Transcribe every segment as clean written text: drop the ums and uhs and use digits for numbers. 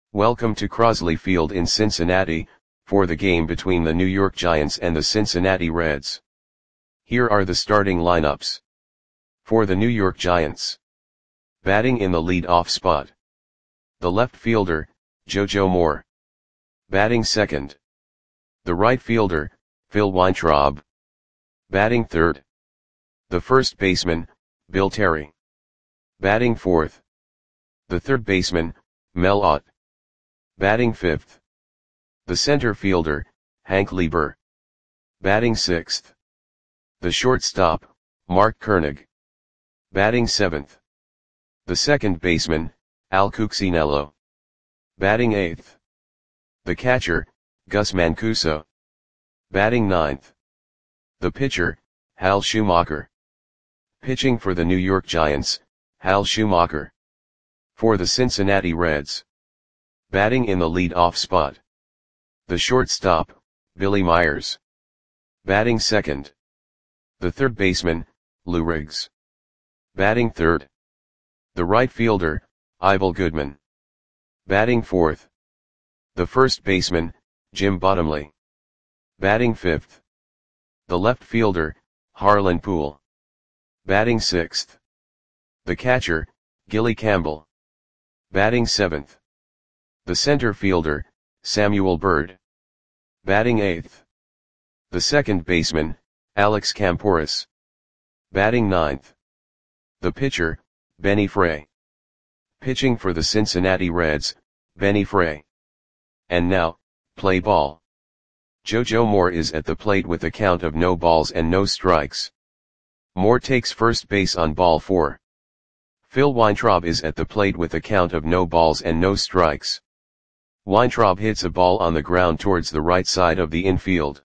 Welcome to Crosley Field in Cincinnati, for the game between the New York Giants and the Cincinnati Reds. Here are the starting lineups. For the New York Giants. Batting in the lead-off spot. The left fielder, JoJo Moore. Batting second. The right fielder, Phil Weintraub. Batting third. The first baseman, Bill Terry. Batting fourth. The third baseman, Mel Ott. Batting fifth. The center fielder, Hank Lieber. Batting sixth. The shortstop, Mark Koenig. Batting seventh. The second baseman, Al Cuccinello. Batting eighth. The catcher, Gus Mancuso. Batting ninth. The pitcher, Hal Schumacher. Pitching for the New York Giants, Hal Schumacher. For the Cincinnati Reds. Batting in the lead-off spot. The shortstop, Billy Myers. Batting second. The third baseman, Lou Riggs. Batting third. The right fielder, Ivel Goodman. Batting fourth. The first baseman, Jim Bottomley. Batting fifth. The left fielder, Harlan Poole. Batting sixth. The catcher, Gilly Campbell. Batting seventh. The center fielder, Samuel Byrd. Batting eighth. The second baseman, Alex Kamporus. Batting ninth. The pitcher, Benny Frey. Pitching for the Cincinnati Reds, Benny Frey. And now, play ball. JoJo Moore is at the plate with a count of no balls and no strikes. Moore takes first base on ball 4. Phil Weintraub is at the plate with a count of no balls and no strikes. Weintraub hits a ball on the ground towards the right side of the infield.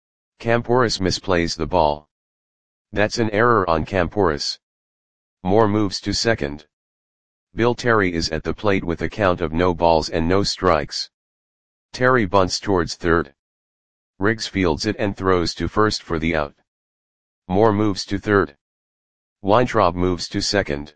Kamporus misplays the ball. That's an error on Kamporus. Moore moves to second. Bill Terry is at the plate with a count of no balls and no strikes. Terry bunts towards third. Riggs fields it and throws to first for the out. Moore moves to third. Weintraub moves to second.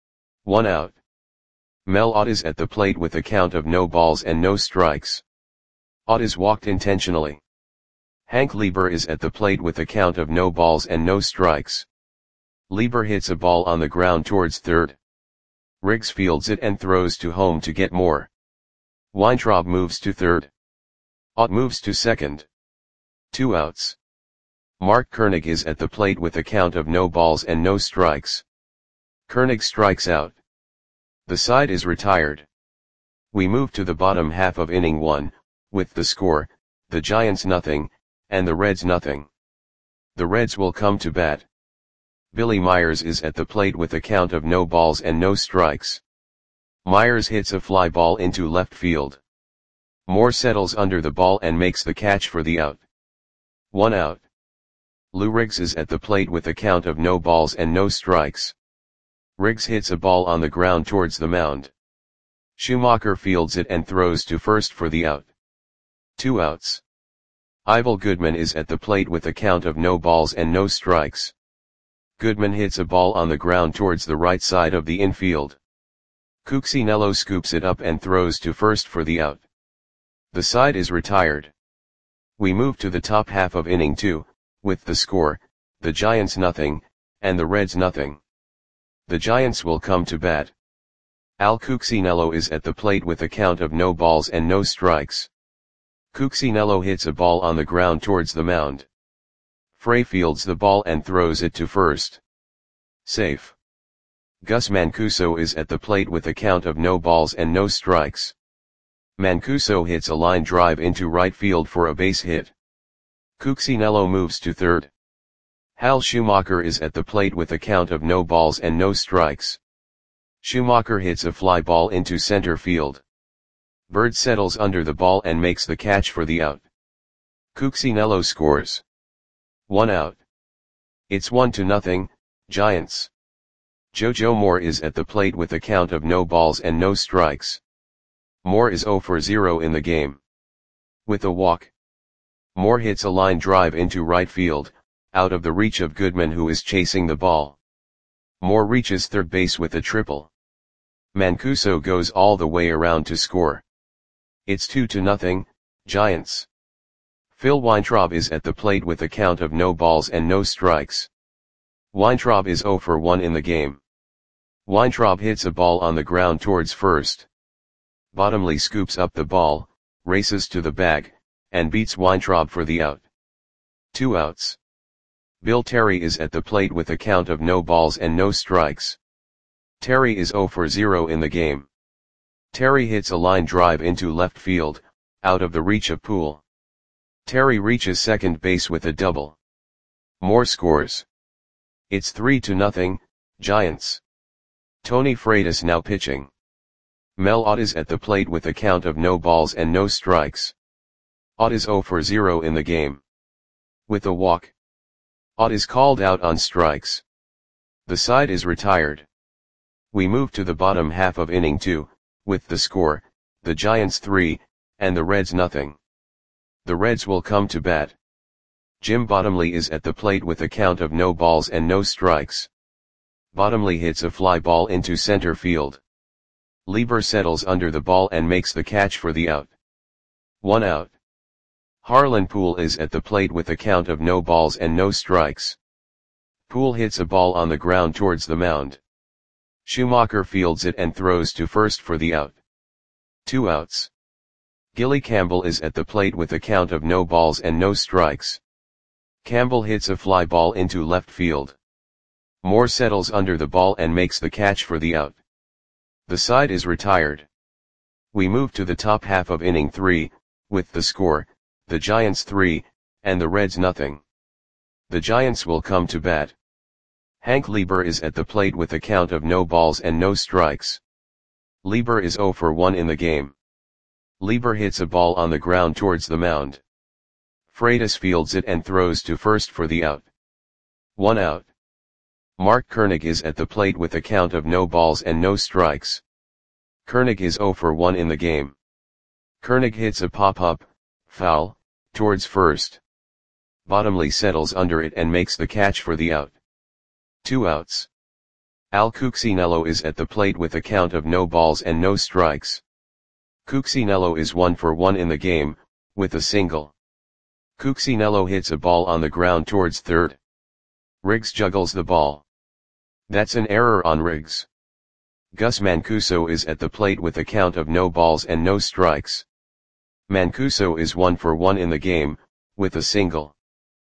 1 out. Mel Ott is at the plate with a count of no balls and no strikes. Ott is walked intentionally. Hank Lieber is at the plate with a count of no balls and no strikes. Lieber hits a ball on the ground towards third. Riggs fields it and throws to home to get more. Weintraub moves to third. Ott moves to second. 2 outs. Mark Koenig is at the plate with a count of no balls and no strikes. Koenig strikes out. The side is retired. We move to the bottom half of inning 1, with the score, the Giants nothing, and the Reds nothing. The Reds will come to bat. Billy Myers is at the plate with a count of no balls and no strikes. Myers hits a fly ball into left field. Moore settles under the ball and makes the catch for the out. 1 out. Lou Riggs is at the plate with a count of no balls and no strikes. Riggs hits a ball on the ground towards the mound. Schumacher fields it and throws to first for the out. 2 outs. Ivel Goodman is at the plate with a count of no balls and no strikes. Goodman hits a ball on the ground towards the right side of the infield. Cuccinello scoops it up and throws to first for the out. The side is retired. We move to the top half of inning 2, with the score, the Giants nothing, and the Reds nothing. The Giants will come to bat. Al Cuccinello is at the plate with a count of no balls and no strikes. Cuccinello hits a ball on the ground towards the mound. Frey fields the ball and throws it to first. Safe. Gus Mancuso is at the plate with a count of no balls and no strikes. Mancuso hits a line drive into right field for a base hit. Cuccinello moves to third. Hal Schumacher is at the plate with a count of no balls and no strikes. Schumacher hits a fly ball into center field. Byrd settles under the ball and makes the catch for the out. Cuccinello scores. 1 out. It's 1-0, Giants. JoJo Moore is at the plate with a count of no balls and no strikes. Moore is 0 for 0 in the game. With a walk. Moore hits a line drive into right field, out of the reach of Goodman who is chasing the ball. Moore reaches third base with a triple. Mancuso goes all the way around to score. It's 2-0, Giants. Phil Weintraub is at the plate with a count of no balls and no strikes. Weintraub is 0 for 1 in the game. Weintraub hits a ball on the ground towards first. Bottomley scoops up the ball, races to the bag, and beats Weintraub for the out. 2 outs. Bill Terry is at the plate with a count of no balls and no strikes. Terry is 0 for 0 in the game. Terry hits a line drive into left field, out of the reach of Poole. Terry reaches second base with a double. Moore scores. It's 3-0, Giants. Tony Freitas now pitching. Mel Ott is at the plate with a count of no balls and no strikes. Ott is 0 for 0 in the game. With a walk. Ott is called out on strikes. The side is retired. We move to the bottom half of inning 2, with the score, the Giants 3, and the Reds nothing. The Reds will come to bat. Jim Bottomley is at the plate with a count of no balls and no strikes. Bottomley hits a fly ball into center field. Lieber settles under the ball and makes the catch for the out. 1 out. Harlan Poole is at the plate with a count of no balls and no strikes. Poole hits a ball on the ground towards the mound. Schumacher fields it and throws to first for the out. 2 outs. Gilly Campbell is at the plate with a count of no balls and no strikes. Campbell hits a fly ball into left field. Moore settles under the ball and makes the catch for the out. The side is retired. We move to the top half of inning 3, with the score, the Giants 3, and the Reds nothing. The Giants will come to bat. Hank Lieber is at the plate with a count of no balls and no strikes. Lieber is 0 for 1 in the game. Lieber hits a ball on the ground towards the mound. Freitas fields it and throws to first for the out. 1 out. Mark Koenig is at the plate with a count of no balls and no strikes. Koenig is 0 for 1 in the game. Koenig hits a pop-up, foul, towards first. Bottomley settles under it and makes the catch for the out. 2 outs. Al Cuccinello is at the plate with a count of no balls and no strikes. Cuccinello is 1 for 1 in the game, with a single. Cuccinello hits a ball on the ground towards third. Riggs juggles the ball. That's an error on Riggs. Gus Mancuso is at the plate with a count of no balls and no strikes. Mancuso is 1 for 1 in the game, with a single.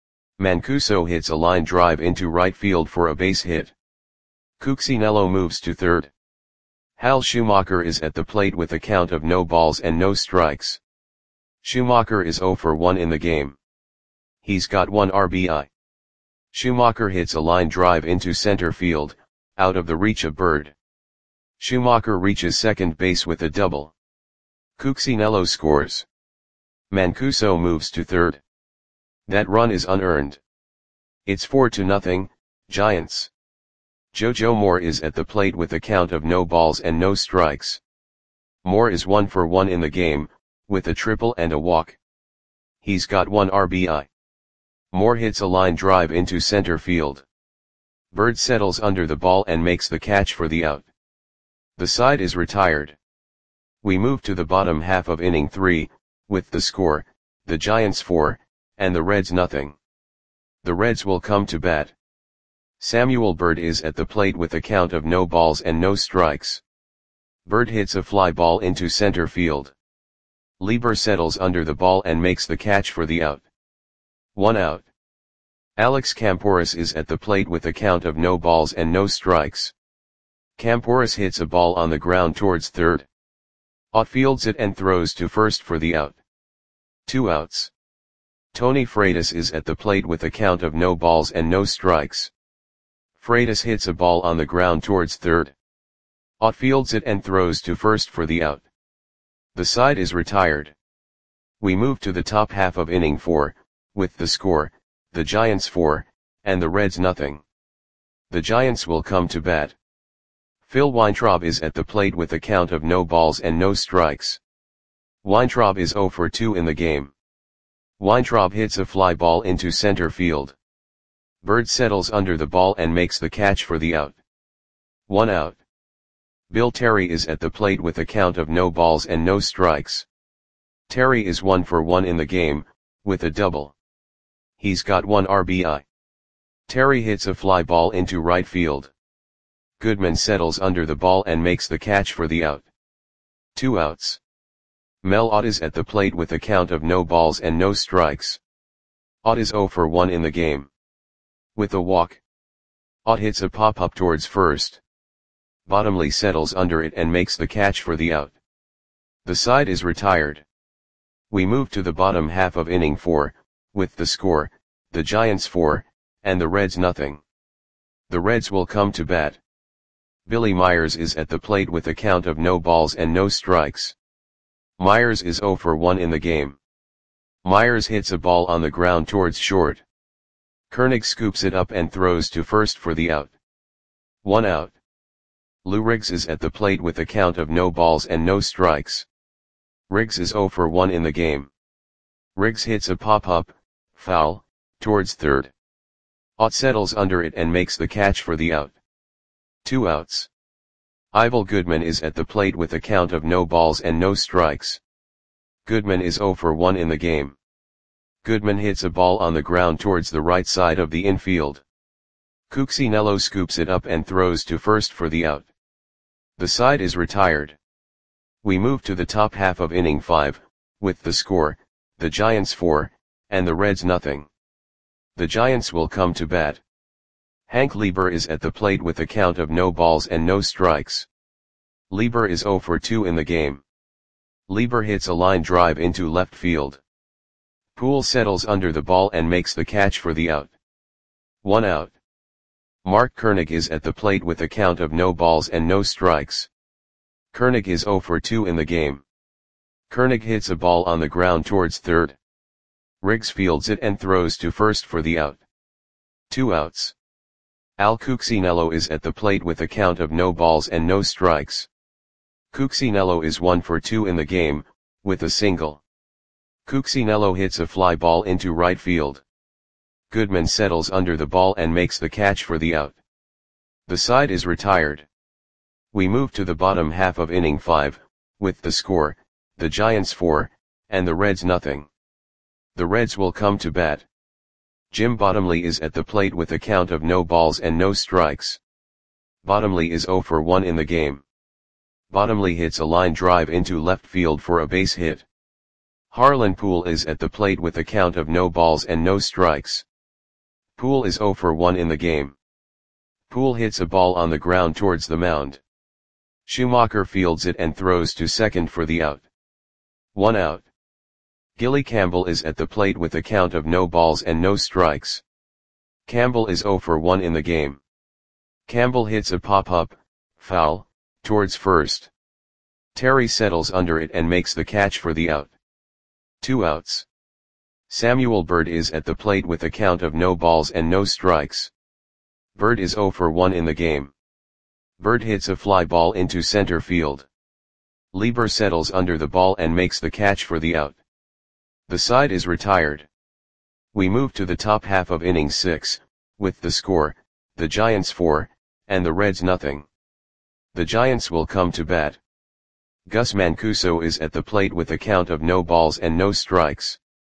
Mancuso hits a line drive into right field for a base hit. Cuccinello moves to third. Hal Schumacher is at the plate with a count of no balls and no strikes. Schumacher is 0 for 1 in the game. He's got 1 RBI. Schumacher hits a line drive into center field, out of the reach of Bird. Schumacher reaches second base with a double. Cuccinello scores. Mancuso moves to third. That run is unearned. It's 4-0, Giants. JoJo Moore is at the plate with a count of no balls and no strikes. Moore is 1 for 1 in the game, with a triple and a walk. He's got 1 RBI. Moore hits a line drive into center field. Bird settles under the ball and makes the catch for the out. The side is retired. We move to the bottom half of inning 3, with the score, the Giants 4, and the Reds nothing. The Reds will come to bat. Samuel Bird is at the plate with a count of no balls and no strikes. Bird hits a fly ball into center field. Lieber settles under the ball and makes the catch for the out. 1 out. Alex Camporis is at the plate with a count of no balls and no strikes. Camporis hits a ball on the ground towards third. Ott fields it and throws to first for the out. 2 outs. Tony Freitas is at the plate with a count of no balls and no strikes. Freitas hits a ball on the ground towards third. Ott fields it and throws to first for the out. The side is retired. We move to the top half of inning 4, with the score, the Giants 4, and the Reds nothing. The Giants will come to bat. Phil Weintraub is at the plate with a count of no balls and no strikes. Weintraub is 0 for 2 in the game. Weintraub hits a fly ball into center field. Bird settles under the ball and makes the catch for the out. 1 out. Bill Terry is at the plate with a count of no balls and no strikes. Terry is 1 for 1 in the game, with a double. He's got 1 RBI. Terry hits a fly ball into right field. Goodman settles under the ball and makes the catch for the out. 2 outs. Mel Ott is at the plate with a count of no balls and no strikes. Ott is 0 for 1 in the game. With a walk. Ott hits a pop-up towards first. Bottomley settles under it and makes the catch for the out. The side is retired. We move to the bottom half of inning 4, with the score, the Giants 4, and the Reds nothing. The Reds will come to bat. Billy Myers is at the plate with a count of no balls and no strikes. Myers is 0 for 1 in the game. Myers hits a ball on the ground towards short. Koenig scoops it up and throws to first for the out. 1 out. Lou Riggs is at the plate with a count of no balls and no strikes. Riggs is 0 for 1 in the game. Riggs hits a pop-up, foul, towards third. Ott settles under it and makes the catch for the out. 2 outs. Ivel Goodman is at the plate with a count of no balls and no strikes. Goodman is 0 for 1 in the game. Goodman hits a ball on the ground towards the right side of the infield. Cuccinello scoops it up and throws to first for the out. The side is retired. We move to the top half of inning 5, with the score, the Giants 4, and the Reds nothing. The Giants will come to bat. Hank Lieber is at the plate with a count of no balls and no strikes. Lieber is 0 for 2 in the game. Lieber hits a line drive into left field. Poole settles under the ball and makes the catch for the out. 1 out. Mark Koenig is at the plate with a count of no balls and no strikes. Koenig is 0 for 2 in the game. Koenig hits a ball on the ground towards third. Riggs fields it and throws to first for the out. 2 outs. Al Cuccinello is at the plate with a count of no balls and no strikes. Cuccinello is 1 for 2 in the game, with a single. Cuccinello hits a fly ball into right field. Goodman settles under the ball and makes the catch for the out. The side is retired. We move to the bottom half of inning 5, with the score, the Giants 4, and the Reds nothing. The Reds will come to bat. Jim Bottomley is at the plate with a count of no balls and no strikes. Bottomley is 0 for 1 in the game. Bottomley hits a line drive into left field for a base hit. Harlan Poole is at the plate with a count of no balls and no strikes. Poole is 0 for 1 in the game. Poole hits a ball on the ground towards the mound. Schumacher fields it and throws to second for the out. 1 out. Gilly Campbell is at the plate with a count of no balls and no strikes. Campbell is 0 for 1 in the game. Campbell hits a pop-up, foul, towards first. Terry settles under it and makes the catch for the out. 2 outs. Samuel Bird is at the plate with a count of no balls and no strikes. Bird is 0 for 1 in the game. Bird hits a fly ball into center field. Lieber settles under the ball and makes the catch for the out. The side is retired. We move to the top half of inning 6, with the score, the Giants 4, and the Reds nothing. The Giants will come to bat. Gus Mancuso is at the plate with a count of no balls and no strikes.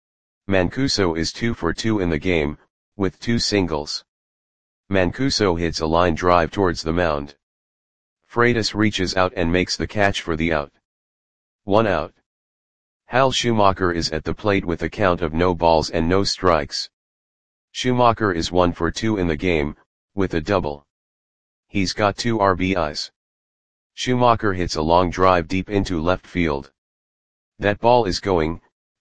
Mancuso is 2 for 2 in the game, with 2 singles. Mancuso hits a line drive towards the mound. Freitas reaches out and makes the catch for the out. 1 out. Hal Schumacher is at the plate with a count of no balls and no strikes. Schumacher is 1 for 2 in the game, with a double. He's got 2 RBIs. Schumacher hits a long drive deep into left field. That ball is gone.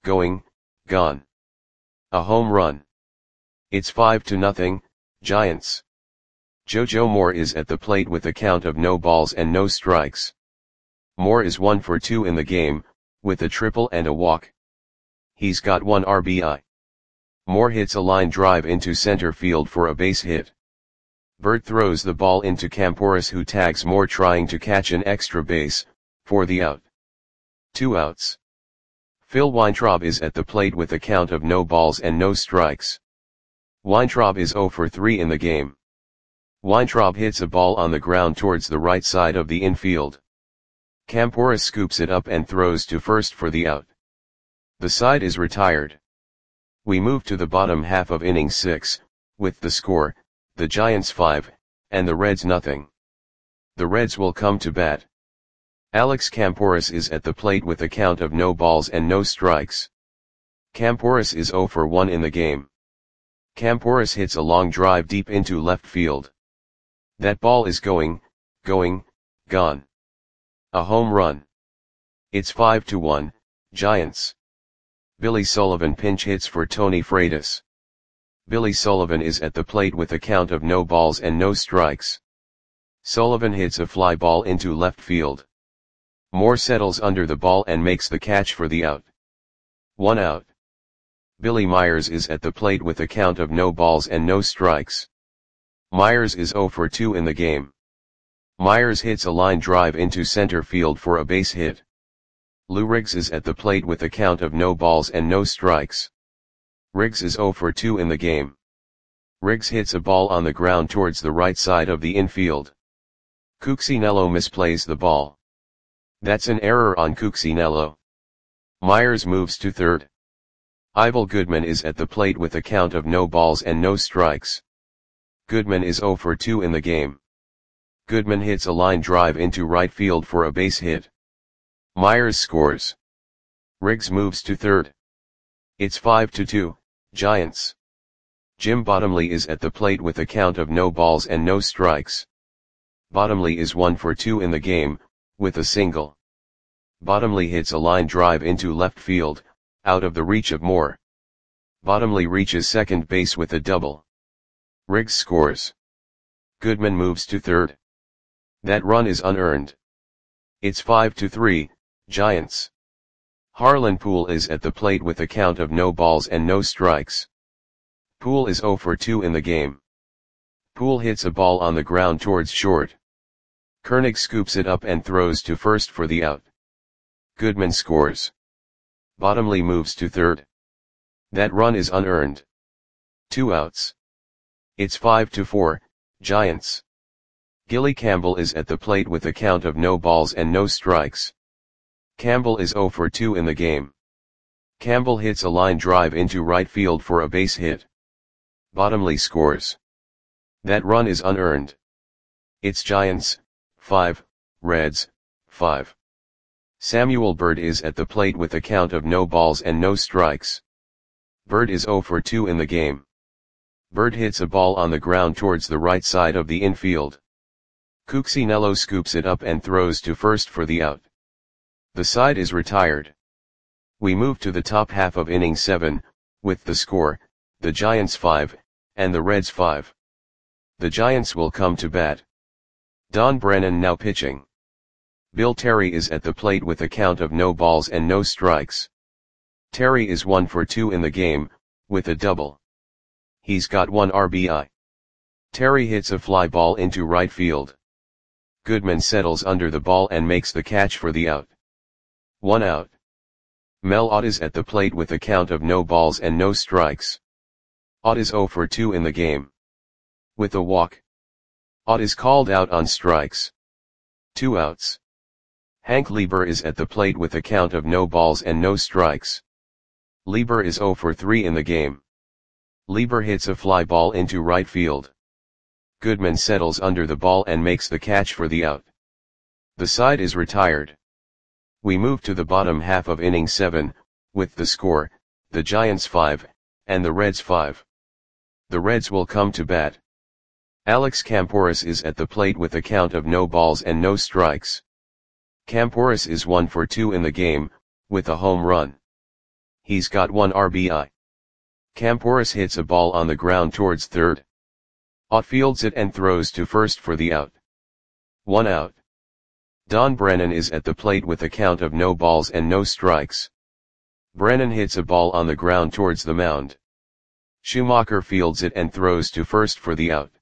A home run. It's 5-0, Giants. JoJo Moore is at the plate with a count of no balls and no strikes. Moore is 1 for 2 in the game, with a triple and a walk. He's got 1 RBI. Moore hits a line drive into center field for a base hit. Burt throws the ball into Camporis, who tags Moore trying to catch an extra base, for the out. 2 outs. Phil Weintraub is at the plate with a count of no balls and no strikes. Weintraub is 0 for 3 in the game. Weintraub hits a ball on the ground towards the right side of the infield. Camporis scoops it up and throws to first for the out. The side is retired. We move to the bottom half of inning 6, with the score, the Giants 5, and the Reds nothing. The Reds will come to bat. Alex Kamporus is at the plate with a count of no balls and no strikes. Kamporus is 0 for 1 in the game. Kamporus hits a long drive deep into left field. That ball is going, gone. A home run. It's 5-1, Giants. Billy Sullivan pinch hits for Tony Freitas. Billy Sullivan is at the plate with a count of no balls and no strikes. Sullivan hits a fly ball into left field. Moore settles under the ball and makes the catch for the out. 1 out. Billy Myers is at the plate with a count of no balls and no strikes. Myers is 0 for 2 in the game. Myers hits a line drive into center field for a base hit. Lou Riggs is at the plate with a count of no balls and no strikes. Riggs is 0 for 2 in the game. Riggs hits a ball on the ground towards the right side of the infield. Cuccinello misplays the ball. That's an error on Cuccinello. Myers moves to third. Ivel Goodman is at the plate with a count of no balls and no strikes. Goodman is 0 for 2 in the game. Goodman hits a line drive into right field for a base hit. Myers scores. Riggs moves to third. It's 5-2, Giants. Jim Bottomley is at the plate with a count of no balls and no strikes. Bottomley is 1 for 2 in the game, with a single. Bottomley hits a line drive into left field, out of the reach of Moore. Bottomley reaches second base with a double. Riggs scores. Goodman moves to third. That run is unearned. It's 5-3, Giants. Harlan Poole is at the plate with a count of no balls and no strikes. Poole is 0 for 2 in the game. Poole hits a ball on the ground towards short. Koenig scoops it up and throws to first for the out. Goodman scores. Bottomley moves to third. That run is unearned. 2 outs. It's 5-4, Giants. Gilly Campbell is at the plate with a count of no balls and no strikes. Campbell is 0 for 2 in the game. Campbell hits a line drive into right field for a base hit. Bottomley scores. That run is unearned. It's Giants, 5, Reds, 5. Samuel Bird is at the plate with a count of no balls and no strikes. Bird is 0 for 2 in the game. Bird hits a ball on the ground towards the right side of the infield. Cuccinello scoops it up and throws to first for the out. The side is retired. We move to the top half of inning 7, with the score, the Giants 5, and the Reds 5. The Giants will come to bat. Don Brennan now pitching. Bill Terry is at the plate with a count of no balls and no strikes. Terry is 1 for 2 in the game, with a double. He's got 1 RBI. Terry hits a fly ball into right field. Goodman settles under the ball and makes the catch for the out. 1 out. Mel Ott is at the plate with a count of no balls and no strikes. Ott is 0 for 2 in the game. With a walk. Ott is called out on strikes. 2 outs. Hank Lieber is at the plate with a count of no balls and no strikes. Lieber is 0 for 3 in the game. Lieber hits a fly ball into right field. Goodman settles under the ball and makes the catch for the out. The side is retired. We move to the bottom half of inning 7, with the score, the Giants 5, and the Reds 5. The Reds will come to bat. Alex Kamporus is at the plate with a count of no balls and no strikes. Kamporus is 1 for 2 in the game, with a home run. He's got 1 RBI. Kamporus hits a ball on the ground towards third. Ott fields it and throws to first for the out. 1 out. Don Brennan is at the plate with a count of no balls and no strikes. Brennan hits a ball on the ground towards the mound. Schumacher fields it and throws to first for the out.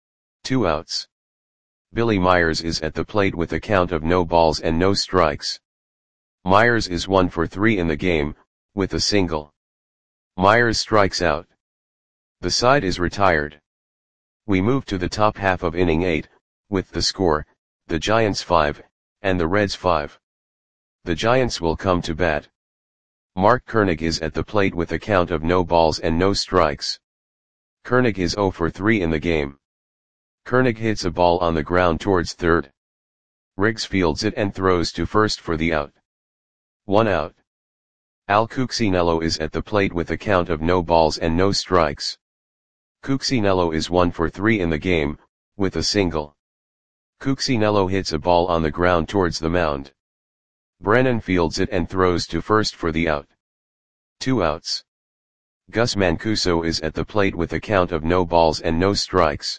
2 outs. Billy Myers is at the plate with a count of no balls and no strikes. Myers is 1 for 3 in the game, with a single. Myers strikes out. The side is retired. We move to the top half of inning 8, with the score, the Giants 5, and the Reds 5. The Giants will come to bat. Mark Koenig is at the plate with a count of no balls and no strikes. Koenig is 0 for 3 in the game. Koenig hits a ball on the ground towards third. Riggs fields it and throws to first for the out. 1 out. Al Cuccinello is at the plate with a count of no balls and no strikes. Cuccinello is 1 for 3 in the game, with a single. Cuccinello hits a ball on the ground towards the mound. Brennan fields it and throws to first for the out. 2 outs. Gus Mancuso is at the plate with a count of no balls and no strikes.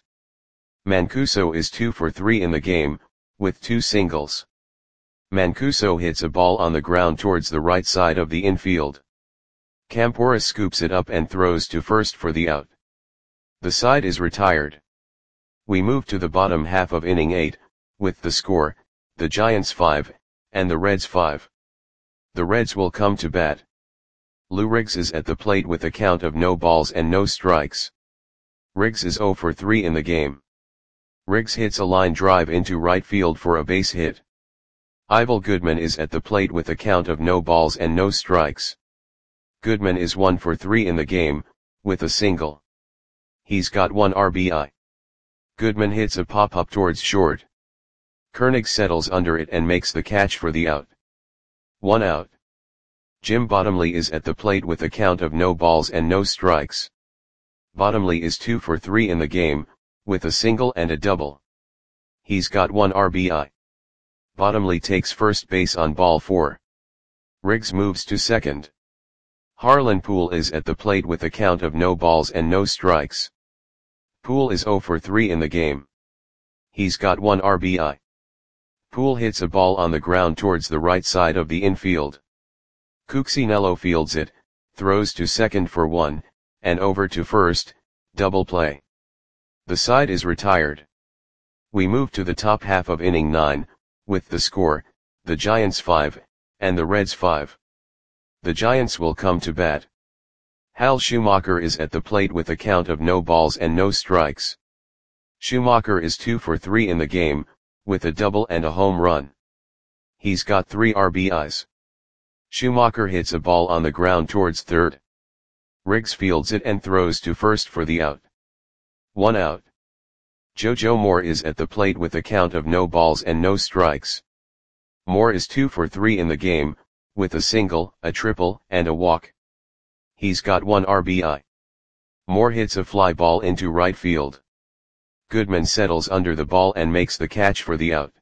Mancuso is 2 for 3 in the game, with 2 singles. Mancuso hits a ball on the ground towards the right side of the infield. Campora scoops it up and throws to first for the out. The side is retired. We move to the bottom half of inning 8, with the score, the Giants 5, and the Reds 5. The Reds will come to bat. Lou Riggs is at the plate with a count of no balls and no strikes. Riggs is 0 for 3 in the game. Riggs hits a line drive into right field for a base hit. Ivel Goodman is at the plate with a count of no balls and no strikes. Goodman is 1 for 3 in the game, with a single. He's got 1 RBI. Goodman hits a pop-up towards short. Koenig settles under it and makes the catch for the out. 1 out. Jim Bottomley is at the plate with a count of no balls and no strikes. Bottomley is 2 for 3 in the game, with a single and a double. He's got 1 RBI. Bottomley takes first base on ball 4. Riggs moves to second. Harlan Poole is at the plate with a count of no balls and no strikes. Poole is 0 for 3 in the game. He's got 1 RBI. Poole hits a ball on the ground towards the right side of the infield. Cuccinello fields it, throws to second for 1, and over to first, double play. The side is retired. We move to the top half of inning 9, with the score, the Giants 5, and the Reds 5. The Giants will come to bat. Hal Schumacher is at the plate with a count of no balls and no strikes. Schumacher is 2 for 3 in the game, with a double and a home run. He's got 3 RBIs. Schumacher hits a ball on the ground towards third. Riggs fields it and throws to first for the out. 1 out. JoJo Moore is at the plate with a count of no balls and no strikes. Moore is 2 for 3 in the game, with a single, a triple, and a walk. He's got 1 RBI. Moore hits a fly ball into right field. Goodman settles under the ball and makes the catch for the out.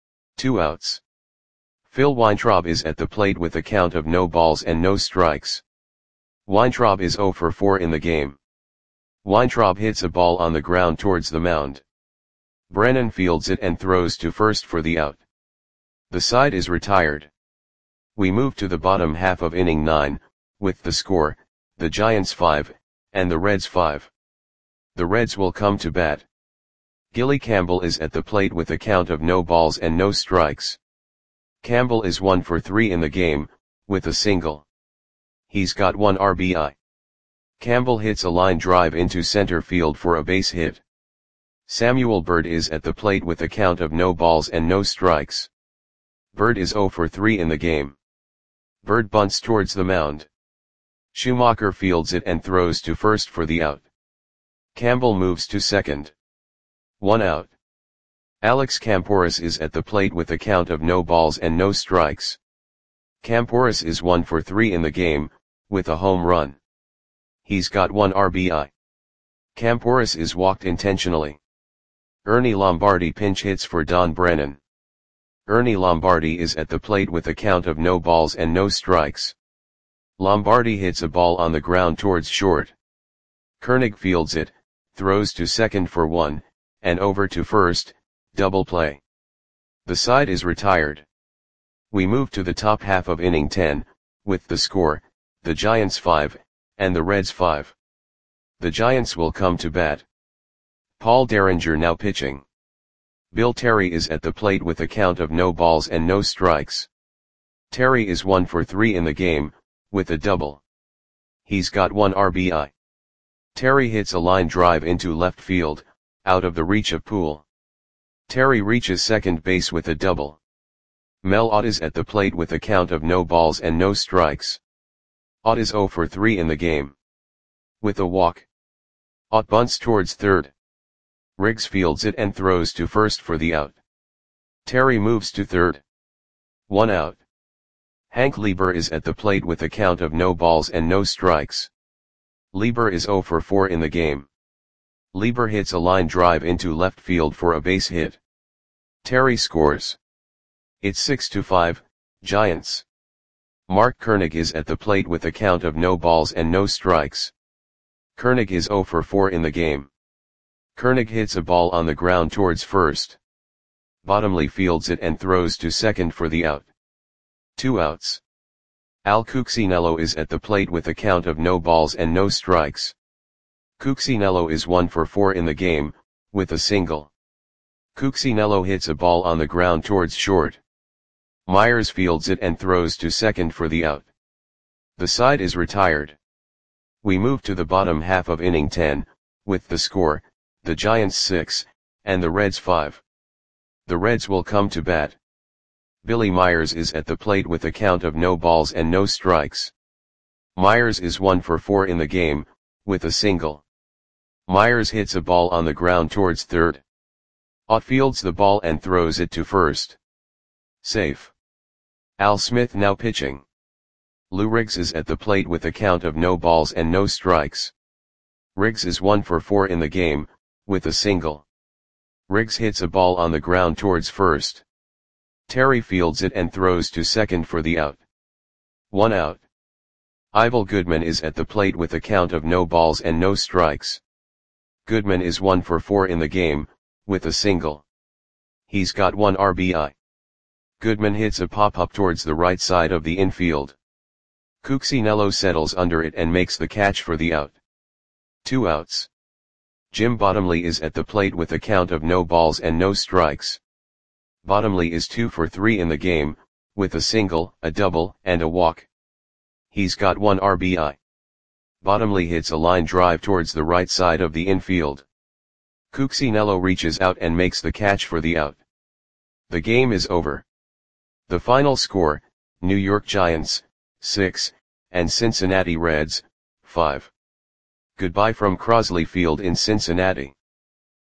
2 outs. Phil Weintraub is at the plate with a count of no balls and no strikes. Weintraub is 0 for 4 in the game. Weintraub hits a ball on the ground towards the mound. Brennan fields it and throws to first for the out. The side is retired. We move to the bottom half of inning 9, with the score, the Giants 5, and the Reds 5. The Reds will come to bat. Gilly Campbell is at the plate with a count of no balls and no strikes. Campbell is 1 for 3 in the game, with a single. He's got 1 RBI. Campbell hits a line drive into center field for a base hit. Samuel Bird is at the plate with a count of no balls and no strikes. Bird is 0 for 3 in the game. Bird bunts towards the mound. Schumacher fields it and throws to first for the out. Campbell moves to second. 1 out. Alex Camporis is at the plate with a count of no balls and no strikes. Camporis is 1 for 3 in the game, with a home run. He's got 1 RBI. Camporis is walked intentionally. Ernie Lombardi pinch hits for Don Brennan. Ernie Lombardi is at the plate with a count of no balls and no strikes. Lombardi hits a ball on the ground towards short. Koenig fields it, throws to second for 1, and over to first, double play. The side is retired. We move to the top half of inning 10, with the score, the Giants 5, and the Reds 5. The Giants will come to bat. Paul Derringer now pitching. Bill Terry is at the plate with a count of no balls and no strikes. Terry is 1 for 3 in the game, with a double. He's got 1 RBI. Terry hits a line drive into left field, out of the reach of Poole. Terry reaches second base with a double. Mel Ott is at the plate with a count of no balls and no strikes. Ott is 0 for 3 in the game. With a walk, Ott bunts towards third. Riggs fields it and throws to first for the out. Terry moves to third. 1 out. Hank Lieber is at the plate with a count of no balls and no strikes. Lieber is 0 for 4 in the game. Lieber hits a line drive into left field for a base hit. Terry scores. It's 6-5, Giants. Mark Koenig is at the plate with a count of no balls and no strikes. Koenig is 0 for 4 in the game. Koenig hits a ball on the ground towards first. Bottomley fields it and throws to second for the out. 2 outs. Al Cuccinello is at the plate with a count of no balls and no strikes. Cuccinello is 1 for 4 in the game, with a single. Cuccinello hits a ball on the ground towards short. Myers fields it and throws to second for the out. The side is retired. We move to the bottom half of inning 10, with the score, the Giants 6, and the Reds 5. The Reds will come to bat. Billy Myers is at the plate with a count of no balls and no strikes. Myers is 1 for 4 in the game, with a single. Myers hits a ball on the ground towards third. Ott fields the ball and throws it to first. Safe. Al Smith now pitching. Lou Riggs is at the plate with a count of no balls and no strikes. Riggs is 1 for 4 in the game, with a single. Riggs hits a ball on the ground towards first. Terry fields it and throws to second for the out. 1 out. Ivel Goodman is at the plate with a count of no balls and no strikes. Goodman is 1 for 4 in the game, with a single. He's got 1 RBI. Goodman hits a pop-up towards the right side of the infield. Cuccinello settles under it and makes the catch for the out. 2 outs. Jim Bottomley is at the plate with a count of no balls and no strikes. Bottomley is 2 for 3 in the game, with a single, a double, and a walk. He's got 1 RBI. Bottomley hits a line drive towards the right side of the infield. Cuccinello reaches out and makes the catch for the out. The game is over. The final score, New York Giants, 6, and Cincinnati Reds, 5. Goodbye from Crosley Field in Cincinnati.